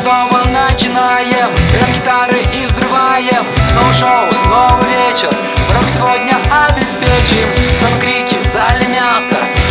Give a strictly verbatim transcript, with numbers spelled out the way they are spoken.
снова начинаем. Берем гитары и взрываем. Снова шоу, снова вечер. Рок сегодня обеспечим. Снова крики в зале мясо.